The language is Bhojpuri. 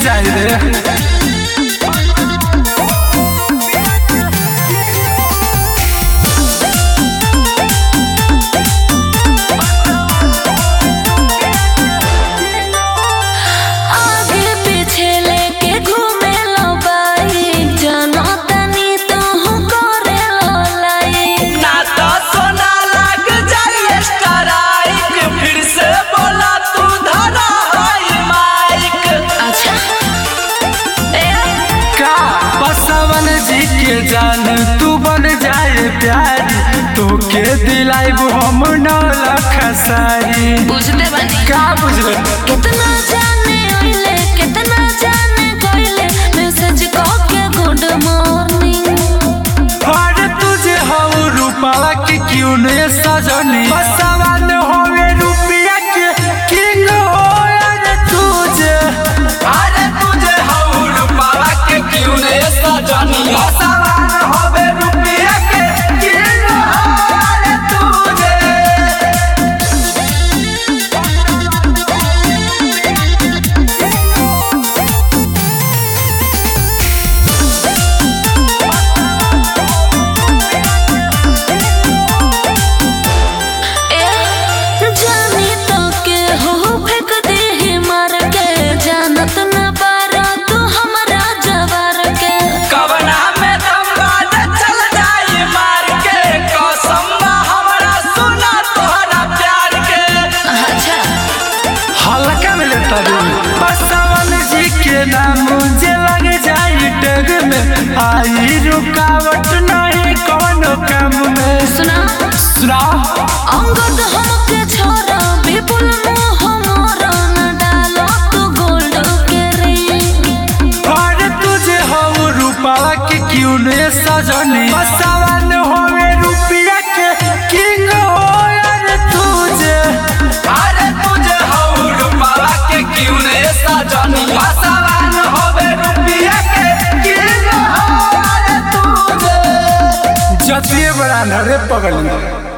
जाए रे। जान तू बन जाए प्यारी तो के दिलाइब हम न लखसारी। बुझले बानी का बुझले कितना जाने आइले कितना जाने गइले मैसेज क के गुड मॉर्निंग। और तुझे हो रूपा के क्यों ने सजनी बसवान होवे रुपया के किंग हो अरे तुझे हो रूपा के क्यों ने सजनी नाम मुझे लग जाए टग में आई रुकावट नहीं कौनो काम में। सुना अंगद हमके छोरा विपुल मोह मोरा न डालो तू गोल्ड के रिंग। और तुझे हो रूपा के क्यों ने सजनी बसवान होवे रुपया के किंग हो अरे तुझे हो रूपा के क्यों ने सजनी बसवान होवे रुपया के किंग हो अरे तुझे जतिए बड़ा नरे पगली।